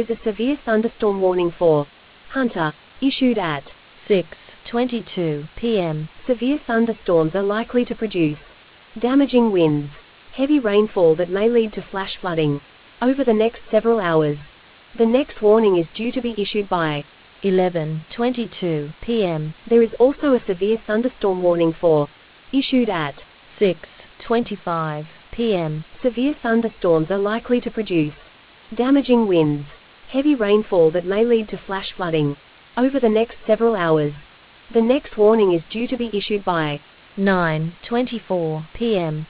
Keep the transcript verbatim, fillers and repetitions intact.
is a severe thunderstorm warning for Hunter, issued at six twenty-two p m Severe thunderstorms are likely to produce damaging winds, heavy rainfall that may lead to flash flooding over the next several hours. The next warning is due to be issued by eleven twenty-two p m There is also a severe thunderstorm warning for issued at six twenty-five p m Severe thunderstorms are likely to produce damaging winds, heavy rainfall that may lead to flash flooding over the next several hours. The next warning is due to be issued by nine twenty-four p m